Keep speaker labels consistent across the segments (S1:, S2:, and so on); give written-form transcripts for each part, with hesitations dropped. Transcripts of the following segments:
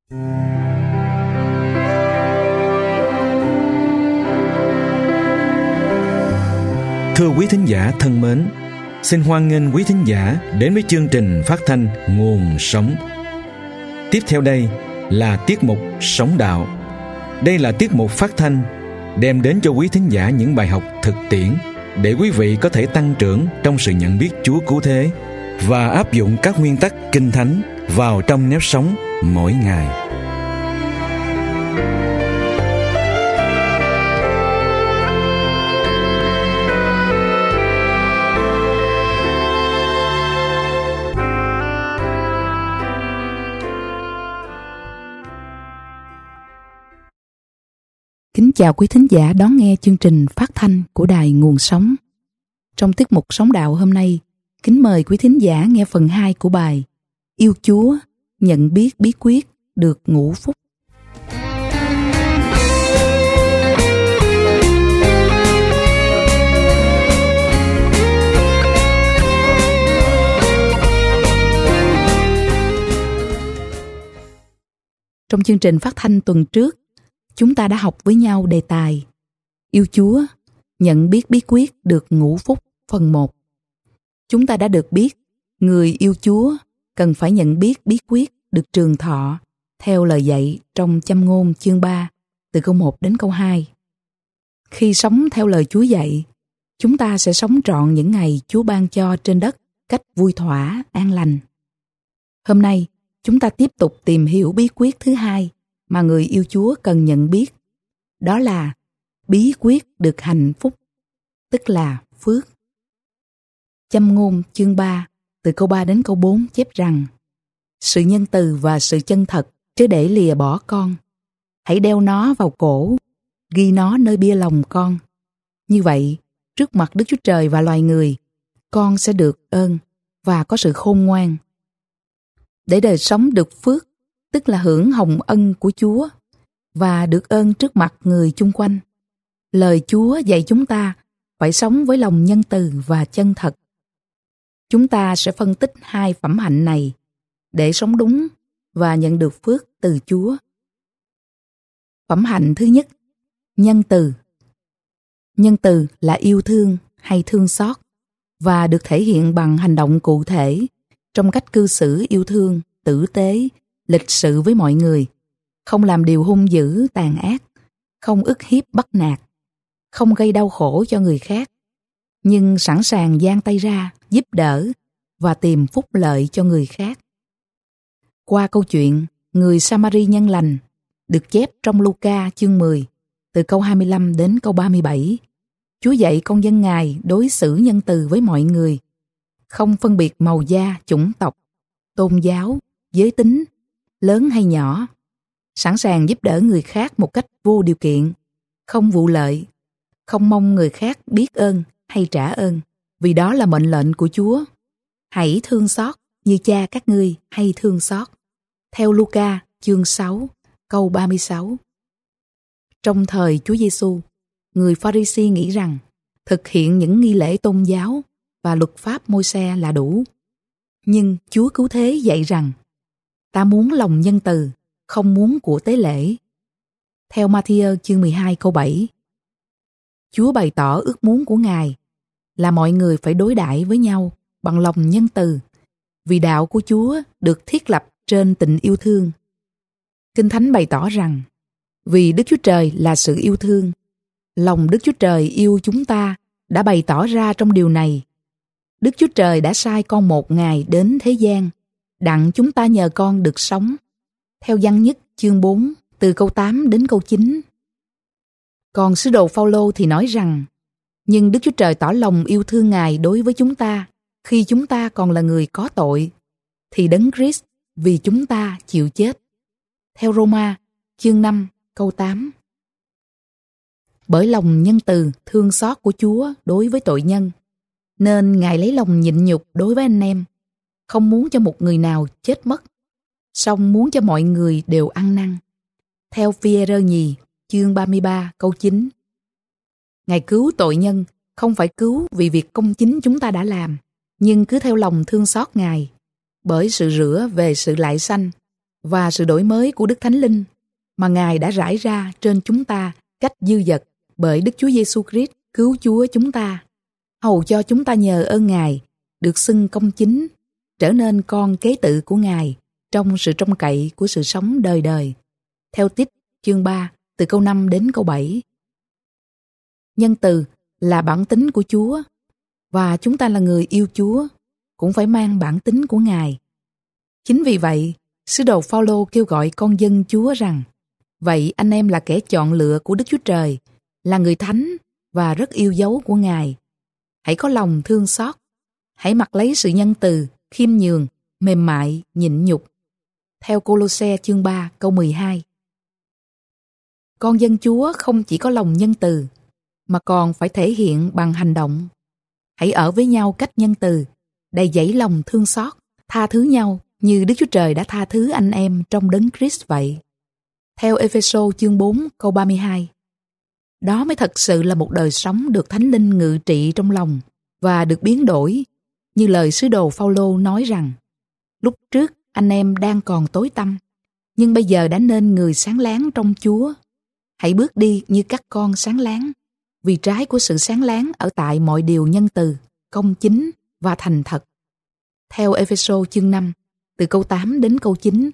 S1: Thưa quý thính giả thân mến, xin hoan nghênh quý thính giả đến với chương trình phát thanh Nguồn Sống. Tiếp theo đây là tiết mục Sống Đạo. Đây là tiết mục phát thanh đem đến cho quý thính giả những bài học thực tiễn để quý vị có thể tăng trưởng trong sự nhận biết Chúa cứu thế và áp dụng các nguyên tắc Kinh Thánh vào trong nếp sống mỗi ngày.
S2: Kính chào quý thính giả đón nghe chương trình phát thanh của Đài Nguồn Sống. Trong tiết mục Sống Đạo hôm nay, kính mời quý thính giả nghe phần 2 của bài Yêu Chúa, nhận biết bí quyết được ngũ phúc. Trong chương trình phát thanh tuần trước, chúng ta đã học với nhau đề tài Yêu Chúa, nhận biết bí quyết được ngũ phúc phần 1. Chúng ta đã được biết người yêu Chúa cần phải nhận biết bí quyết được trường thọ theo lời dạy trong Châm ngôn chương 3 từ câu 1 đến câu 2. Khi sống theo lời Chúa dạy, chúng ta sẽ sống trọn những ngày Chúa ban cho trên đất cách vui thỏa, an lành. Hôm nay, chúng ta tiếp tục tìm hiểu bí quyết thứ hai mà người yêu Chúa cần nhận biết. Đó là bí quyết được hạnh phúc, tức là phước. Châm ngôn chương 3 từ câu 3 đến câu 4 chép rằng: sự nhân từ và sự chân thật chớ để lìa bỏ con. Hãy đeo nó vào cổ, ghi nó nơi bia lòng con. Như vậy, trước mặt Đức Chúa Trời và loài người, con sẽ được ơn và có sự khôn ngoan. Để đời sống được phước, tức là hưởng hồng ân của Chúa và được ơn trước mặt người chung quanh. Lời Chúa dạy chúng ta phải sống với lòng nhân từ và chân thật. Chúng ta sẽ phân tích hai phẩm hạnh này để sống đúng và nhận được phước từ Chúa. Phẩm hạnh thứ nhất, nhân từ. Nhân từ là yêu thương hay thương xót và được thể hiện bằng hành động cụ thể trong cách cư xử yêu thương, tử tế, lịch sự với mọi người, không làm điều hung dữ, tàn ác, không ức hiếp bắt nạt, không gây đau khổ cho người khác, nhưng sẵn sàng dang tay ra, giúp đỡ và tìm phúc lợi cho người khác. Qua câu chuyện người Samari nhân lành được chép trong Luca chương 10 từ câu 25 đến câu 37, Chúa dạy con dân Ngài đối xử nhân từ với mọi người, không phân biệt màu da, chủng tộc, tôn giáo, giới tính, lớn hay nhỏ, sẵn sàng giúp đỡ người khác một cách vô điều kiện, không vụ lợi, không mong người khác biết ơn hay trả ơn, vì đó là mệnh lệnh của Chúa. Hãy thương xót như cha các ngươi hay thương xót. Theo Luca chương 6 câu 36. Trong thời Chúa Giêsu, người Pha-ri-si nghĩ rằng thực hiện những nghi lễ tôn giáo và luật pháp Môi-se là đủ. Nhưng Chúa cứu thế dạy rằng ta muốn lòng nhân từ, không muốn của tế lễ. Theo Ma-thi-ơ chương 12 câu 7. Chúa bày tỏ ước muốn của Ngài là mọi người phải đối đãi với nhau bằng lòng nhân từ, vì đạo của Chúa được thiết lập trên tình yêu thương. Kinh Thánh bày tỏ rằng vì Đức Chúa Trời là sự yêu thương, lòng Đức Chúa Trời yêu chúng ta đã bày tỏ ra trong điều này. Đức Chúa Trời đã sai con một Ngài đến thế gian, đặng chúng ta nhờ con được sống. Theo Giăng nhất chương 4 từ câu 8 đến câu 9. Còn sứ đồ Phao-lô thì nói rằng: nhưng Đức Chúa Trời tỏ lòng yêu thương Ngài đối với chúng ta khi chúng ta còn là người có tội, thì Đấng Christ vì chúng ta chịu chết. Theo Roma chương 5 câu 8. Bởi lòng nhân từ, thương xót của Chúa đối với tội nhân, nên Ngài lấy lòng nhịn nhục đối với anh em, không muốn cho một người nào chết mất, song muốn cho mọi người đều ăn năn. Theo Phi-e-rơ nhì chương 33 câu 9. Ngài cứu tội nhân không phải cứu vì việc công chính chúng ta đã làm, nhưng cứ theo lòng thương xót Ngài, bởi sự rửa về sự lại sanh, và sự đổi mới của Đức Thánh Linh mà Ngài đã rải ra trên chúng ta cách dư dật bởi Đức Chúa Giêsu Christ cứu Chúa chúng ta, hầu cho chúng ta nhờ ơn Ngài được xưng công chính, trở nên con kế tự của Ngài trong sự trông cậy của sự sống đời đời. Theo Tít chương 3 từ câu 5 đến câu 7. Nhân từ là bản tính của Chúa, và chúng ta là người yêu Chúa cũng phải mang bản tính của Ngài. Chính vì vậy, sứ đồ Phao-lô kêu gọi con dân Chúa rằng: vậy anh em là kẻ chọn lựa của Đức Chúa Trời, là người thánh và rất yêu dấu của Ngài. Hãy có lòng thương xót, hãy mặc lấy sự nhân từ, khiêm nhường, mềm mại, nhịn nhục. Theo Cô-lô-se chương 3 câu 12. Con dân Chúa không chỉ có lòng nhân từ, mà còn phải thể hiện bằng hành động. Hãy ở với nhau cách nhân từ, đầy dẫy lòng thương xót, tha thứ nhau như Đức Chúa Trời đã tha thứ anh em trong đấng Christ vậy. Theo Ê-phê-sô chương 4 câu 32. Đó mới thật sự là một đời sống được Thánh Linh ngự trị trong lòng và được biến đổi, như lời sứ đồ Phao-lô nói rằng: lúc trước anh em đang còn tối tăm, nhưng bây giờ đã nên người sáng láng trong Chúa. Hãy bước đi như các con sáng láng, vì trái của sự sáng láng ở tại mọi điều nhân từ, công chính và thành thật. Theo Ê-phê-sô chương 5 từ câu 8 đến câu 9.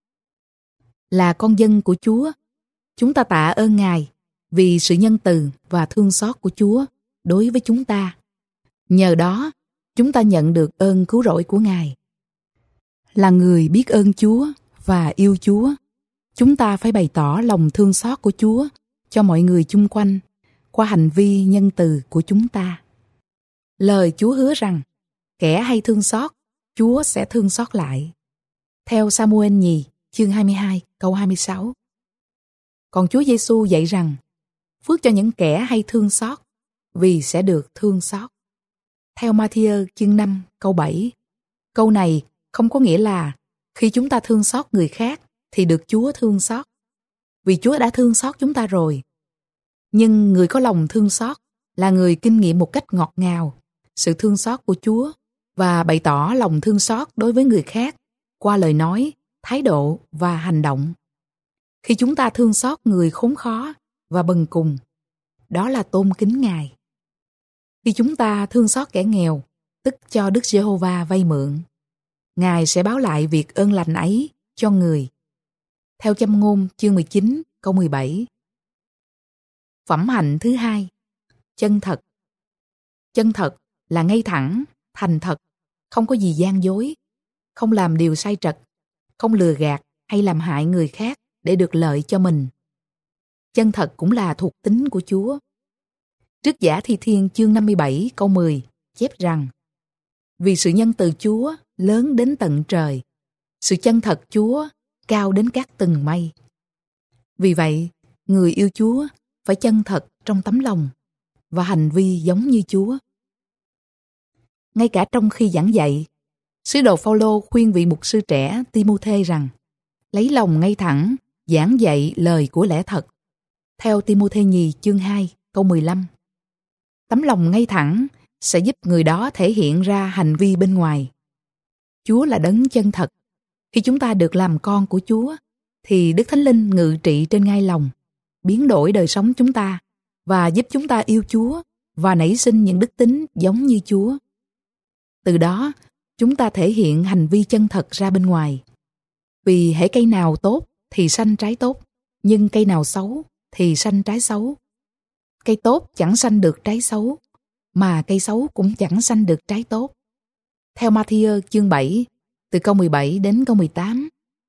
S2: Là con dân của Chúa, chúng ta tạ ơn Ngài vì sự nhân từ và thương xót của Chúa đối với chúng ta. Nhờ đó, chúng ta nhận được ơn cứu rỗi của Ngài. Là người biết ơn Chúa và yêu Chúa, chúng ta phải bày tỏ lòng thương xót của Chúa cho mọi người chung quanh qua hành vi nhân từ của chúng ta. Lời Chúa hứa rằng, kẻ hay thương xót, Chúa sẽ thương xót lại. Theo Sa-mu-ên nhì, chương 22, câu 26. Còn Chúa Giêsu dạy rằng, phước cho những kẻ hay thương xót, vì sẽ được thương xót. Theo Ma-thi-ơ chương 5, câu 7. Câu này không có nghĩa là khi chúng ta thương xót người khác thì được Chúa thương xót, vì Chúa đã thương xót chúng ta rồi. Nhưng người có lòng thương xót là người kinh nghiệm một cách ngọt ngào sự thương xót của Chúa và bày tỏ lòng thương xót đối với người khác qua lời nói, thái độ và hành động. Khi chúng ta thương xót người khốn khó và bần cùng, đó là tôn kính Ngài. Khi chúng ta thương xót kẻ nghèo, tức cho Đức Giê-hô-va vay mượn, Ngài sẽ báo lại việc ơn lành ấy cho người. Theo Châm ngôn chương 19 câu 17. Phẩm hạnh thứ hai, chân thật. Chân thật là ngay thẳng, thành thật, không có gì gian dối, không làm điều sai trật, không lừa gạt hay làm hại người khác để được lợi cho mình. Chân thật cũng là thuộc tính của Chúa. Trích Giả Thi Thiên chương 57 câu 10 chép rằng: vì sự nhân từ Chúa lớn đến tận trời, sự chân thật Chúa cao đến các tầng mây. Vì vậy, người yêu Chúa phải chân thật trong tấm lòng và hành vi giống như Chúa. Ngay cả trong khi giảng dạy, sứ đồ Phao-lô khuyên vị mục sư trẻ Ti-mô-thê rằng lấy lòng ngay thẳng giảng dạy lời của lẽ thật. Theo Ti-mô-thê nhì chương 2 câu 15. Tấm lòng ngay thẳng sẽ giúp người đó thể hiện ra hành vi bên ngoài. Chúa là đấng chân thật. Khi chúng ta được làm con của Chúa, thì Đức Thánh Linh ngự trị trên ngai lòng, biến đổi đời sống chúng ta và giúp chúng ta yêu Chúa và nảy sinh những đức tính giống như Chúa. Từ đó, chúng ta thể hiện hành vi chân thật ra bên ngoài. Vì hễ cây nào tốt thì sanh trái tốt, nhưng cây nào xấu thì sanh trái xấu. Cây tốt chẳng sanh được trái xấu, mà cây xấu cũng chẳng sanh được trái tốt. Theo Ma-thi-ơ chương 7, từ câu 17 đến câu 18.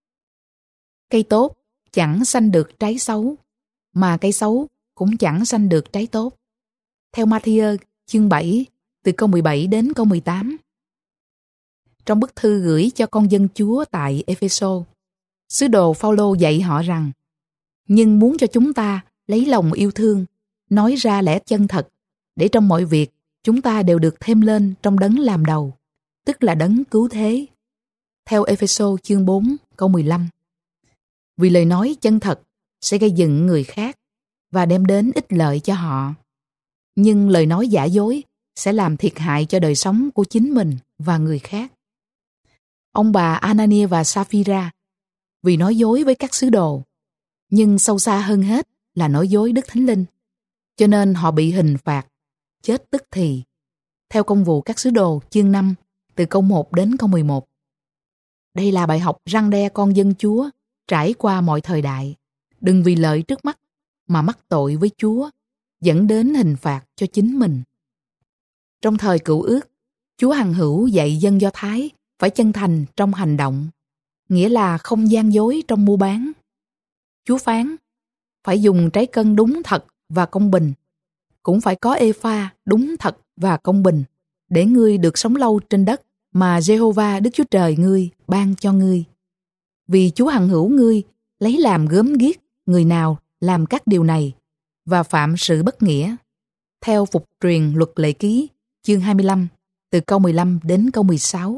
S2: Cây tốt chẳng sanh được trái xấu, mà cây xấu cũng chẳng sanh được trái tốt. Theo Ma-thi-ơ chương 7, từ câu 17 đến câu 18. Trong bức thư gửi cho con dân Chúa tại Ê-phê-sô, sứ đồ Phao-lô dạy họ rằng: nhưng muốn cho chúng ta lấy lòng yêu thương, nói ra lẽ chân thật, để trong mọi việc chúng ta đều được thêm lên trong đấng làm đầu, tức là đấng cứu thế. Theo Ê-phê-sô chương 4 câu 15. Vì lời nói chân thật sẽ gây dựng người khác và đem đến ích lợi cho họ. Nhưng lời nói giả dối sẽ làm thiệt hại cho đời sống của chính mình và người khác. Ông bà Anania và Sapphira vì nói dối với các sứ đồ, nhưng sâu xa hơn hết là nói dối Đức Thánh Linh. Cho nên họ bị hình phạt, chết tức thì. Theo Công vụ các sứ đồ chương 5, từ câu 1 đến câu 11. Đây là bài học răn đe con dân Chúa trải qua mọi thời đại. Đừng vì lợi trước mắt mà mắc tội với Chúa, dẫn đến hình phạt cho chính mình. Trong thời Cựu Ước, Chúa hằng hữu dạy dân Do Thái phải chân thành trong hành động, nghĩa là không gian dối trong mua bán. Chúa phán, phải dùng trái cân đúng thật và công bình, cũng phải có ê-pha đúng thật và công bình, để ngươi được sống lâu trên đất mà Giê-hô-va Đức Chúa Trời ngươi ban cho ngươi. Vì Chúa hằng hữu ngươi lấy làm gớm ghiếc người nào làm các điều này và phạm sự bất nghĩa. Theo Phục truyền Luật Lệ Ký chương 25, từ câu 15 đến câu 16.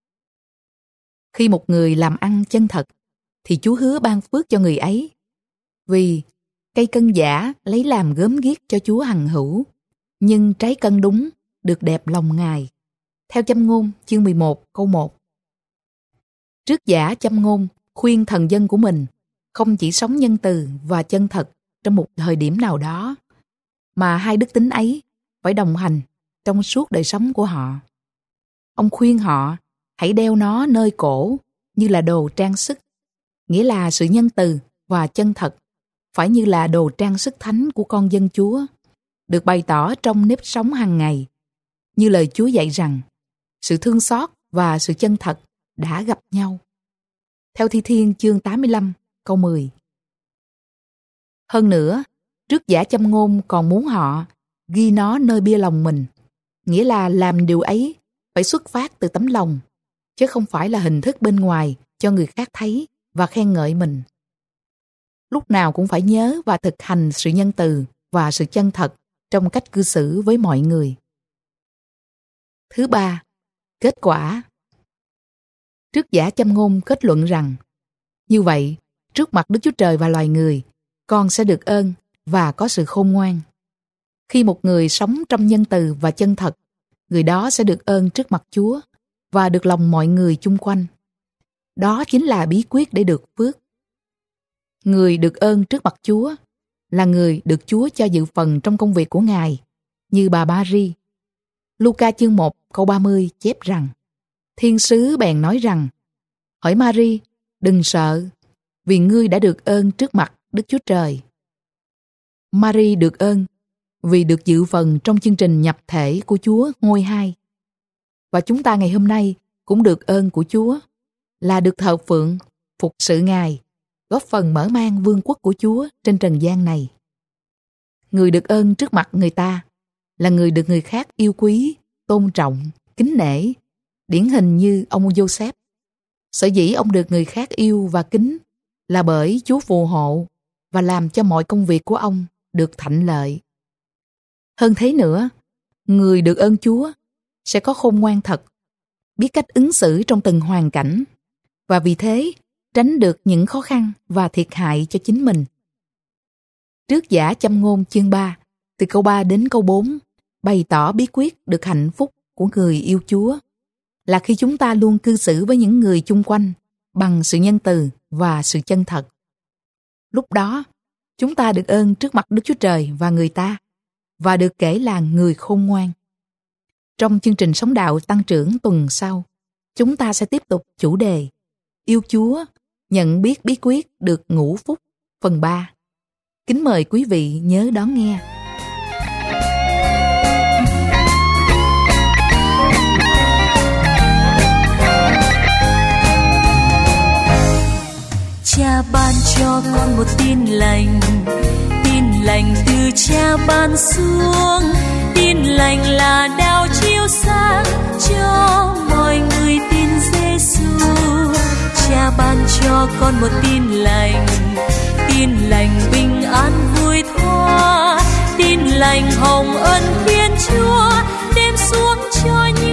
S2: Khi một người làm ăn chân thật, thì Chúa hứa ban phước cho người ấy. Vì cây cân giả lấy làm gớm ghiếc cho Chúa hằng hữu, nhưng trái cân đúng được đẹp lòng Ngài. Theo Châm ngôn chương 11 câu 1. Trước giả Châm ngôn khuyên thần dân của mình không chỉ sống nhân từ và chân thật trong một thời điểm nào đó, mà hai đức tính ấy phải đồng hành trong suốt đời sống của họ. Ông khuyên họ hãy đeo nó nơi cổ như là đồ trang sức, nghĩa là sự nhân từ và chân thật phải như là đồ trang sức thánh của con dân Chúa, được bày tỏ trong nếp sống hàng ngày, như lời Chúa dạy rằng sự thương xót và sự chân thật đã gặp nhau. Theo Thi Thiên chương 85 câu 10. Hơn nữa, trước giả Châm ngôn còn muốn họ ghi nó nơi bia lòng mình, nghĩa là làm điều ấy phải xuất phát từ tấm lòng, chứ không phải là hình thức bên ngoài cho người khác thấy và khen ngợi mình. Lúc nào cũng phải nhớ và thực hành sự nhân từ và sự chân thật trong cách cư xử với mọi người. Thứ ba, kết quả. Trước giả Châm ngôn kết luận rằng, như vậy, trước mặt Đức Chúa Trời và loài người, con sẽ được ơn và có sự khôn ngoan. Khi một người sống trong nhân từ và chân thật, người đó sẽ được ơn trước mặt Chúa và được lòng mọi người chung quanh. Đó chính là bí quyết để được phước. Người được ơn trước mặt Chúa là người được Chúa cho dự phần trong công việc của Ngài, như bà Mari. Luca chương 1 câu 30 chép rằng, thiên sứ bèn nói rằng, hỡi Mari, đừng sợ, vì ngươi đã được ơn trước mặt Đức Chúa Trời. Mari được ơn vì được dự phần trong chương trình nhập thể của Chúa ngôi 2. Và chúng ta ngày hôm nay cũng được ơn của Chúa là được thờ phượng, phục sự Ngài, góp phần mở mang vương quốc của Chúa trên trần gian này. Người được ơn trước mặt người ta là người được người khác yêu quý, tôn trọng, kính nể, điển hình như ông Joseph. Sở dĩ ông được người khác yêu và kính là bởi Chúa phù hộ và làm cho mọi công việc của ông được thạnh lợi. Hơn thế nữa, người được ơn Chúa sẽ có khôn ngoan thật, biết cách ứng xử trong từng hoàn cảnh, và vì thế tránh được những khó khăn và thiệt hại cho chính mình. Trước giả Châm ngôn chương 3, từ câu 3 đến câu 4, bày tỏ bí quyết được hạnh phúc của người yêu Chúa là khi chúng ta luôn cư xử với những người chung quanh bằng sự nhân từ và sự chân thật. Lúc đó, chúng ta được ơn trước mặt Đức Chúa Trời và người ta, và được kể là người khôn ngoan. Trong chương trình Sống Đạo Tăng Trưởng tuần sau, chúng ta sẽ tiếp tục chủ đề Yêu Chúa, nhận biết bí quyết được ngũ phúc phần 3. Kính mời quý vị nhớ đón nghe.
S3: Cha ban cho con một tin lành từ Cha ban xuống. Tin lành là đao chiếu sáng cho mọi người tin Giêsu. Cha ban cho con một tin lành bình an vui thoa, tin lành hồng ân Thiên Chúa đem xuống cho